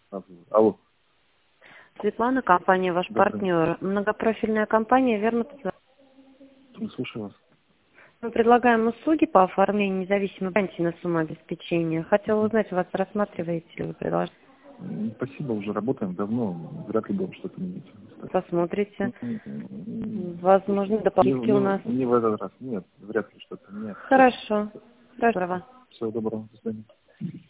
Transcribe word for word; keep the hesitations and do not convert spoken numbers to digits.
Алло. Светлана, компания «Ваш Добрый. партнер». Многопрофильная компания, верно? Слушаю вас. Мы предлагаем услуги по оформлению независимой гарантии на сумму обеспечения. Хотела узнать, вас рассматриваете ли вы предложение? М, Спасибо, уже работаем давно, вряд ли будем что-то менять. Посмотрите. М, м, Возможно, Не, дополнительно у нас. не, не в этот раз, нет, вряд ли что-то менять. Хорошо. Хорошо. Всего доброго, до свидания.